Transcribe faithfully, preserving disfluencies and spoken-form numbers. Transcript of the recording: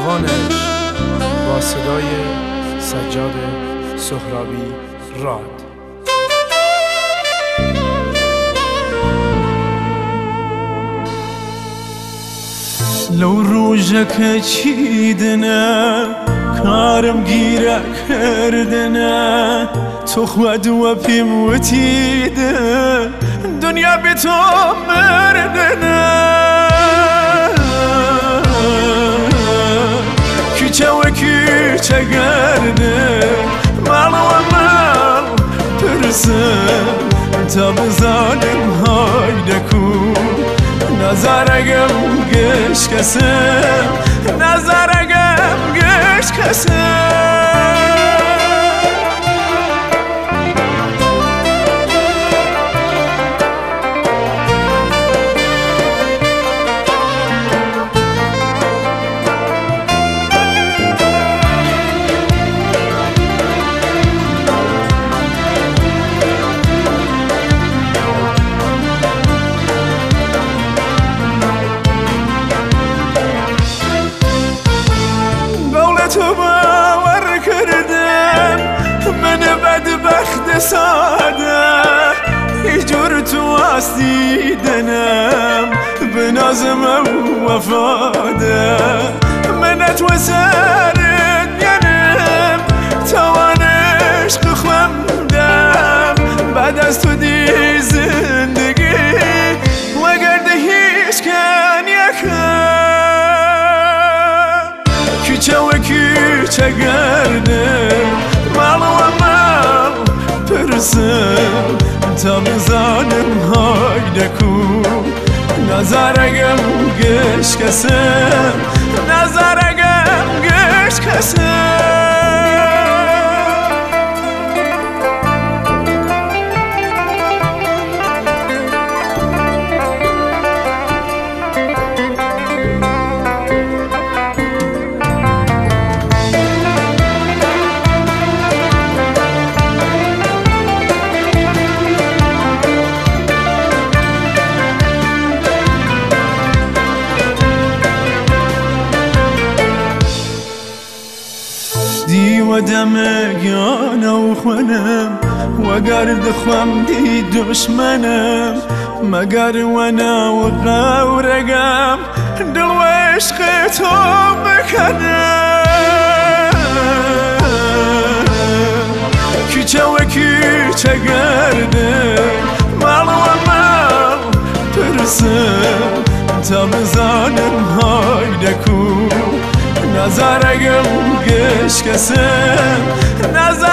جهانش با صدای سجاد سهرابی راد. لو روژك چیدنه کارم گیره کردنه تو خود و پیم وتیده دنیا بی تو مردنه کیچه و کیچه گرده مال و مال پرسم تا بزانم های دکو نظرگم گش کسم نظرگم گش کسم تو باور کردم من بدبخت ساده هیچ جور تو دیدنم به نازم وفاده منت و سرت ینم توان عشق خوندم بعد از تو دی زندگی وگرده هیچ کن یکم کیچه و کیچه گرده مال و مال پرسم تا بزانم های دکو نظرگم گش کسم نظرگم گش کسم دی و دمگانه و خونم وگرد خوام دی دشمنم مگر ونا و غورگم دل و عشق تو بکنم کیچه و کیچه گرده مال و مال پرسم تا بزانم های دکو نظرگم گش کسم نظر